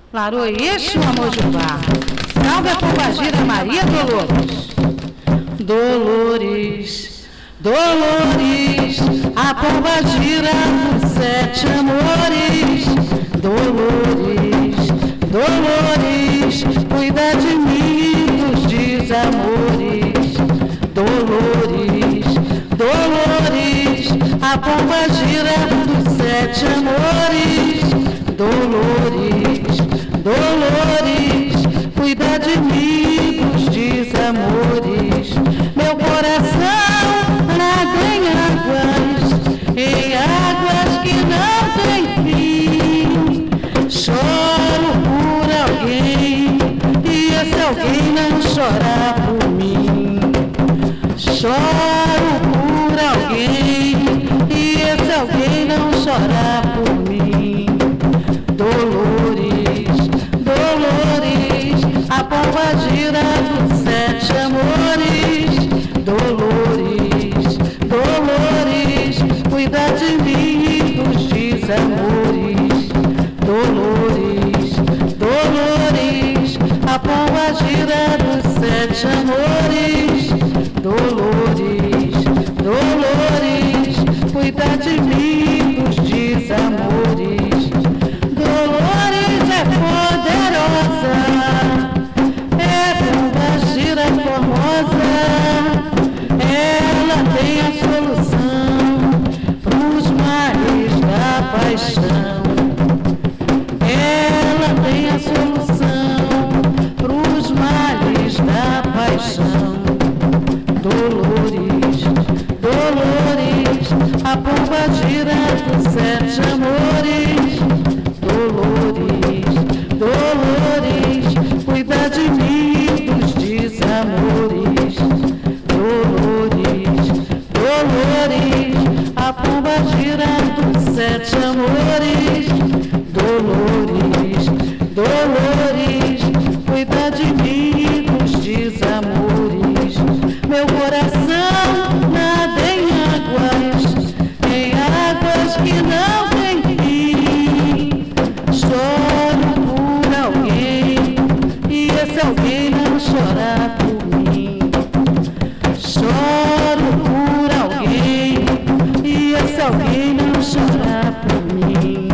Laroeixo Amojubá, salve a pombagira Maria Dolores. Dolores, Dolores, a pombagira dos 7 amores. Dolores, Dolores, cuida de mim dos desamores. Dolores, Dolores, a pombagira dos 7 amores. Dolores, Dolores, cuida de mim dos desamores. Meu coração nada em águas que não têm fim. Choro por alguém e esse alguém não chora por mim. Choro por alguém e esse alguém não chora por mim. Dolores, Dolores, a pombagira dos 7 amores. Dolores, Dolores, cuida de mim e dos desamores. Dolores, Dolores, a pombagira dos 7 amores. Dolores, Dolores, cuida de mim e dos desamores. Dolores é poderosa, é pombagira formosa. Ela tem a solução pros males da paixão. Ela tem a solução pros males da paixão. Dolores, Dolores, a pombagira dos 7 amores. Dolores, Dolores, cuida de mim dos desamores. Dolores, Dolores, a pombagira dos 7 amores. Dolores, Dolores, cuida de mim dos desamores. Meu coração nada em águas que não têm fim. Choro por alguém e esse alguém não chora por mim. Choro por alguém e esse alguém não chora por mim.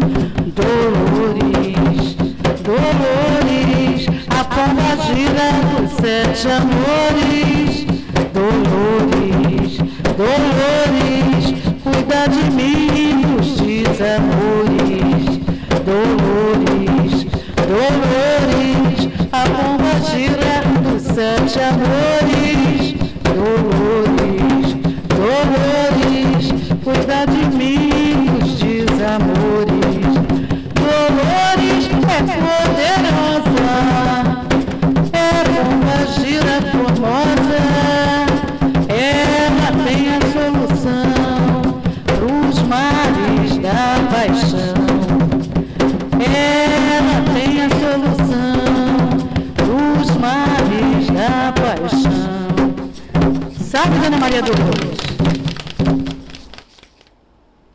Dolores, Dolores, a pombagira dos 7 amores. Dolores, Dolores, cuida de mim e dos desamores. Dolores, Dolores, a pombagira dos 7 amores. Dolores, Dolores, cuida de mim e dos desamores. Dolores é poderosa, é pombagira formosa. Ela tem a solução pros males da paixão. Ela tem a solução pros males da paixão. Salve, Dona Maria do Ouro.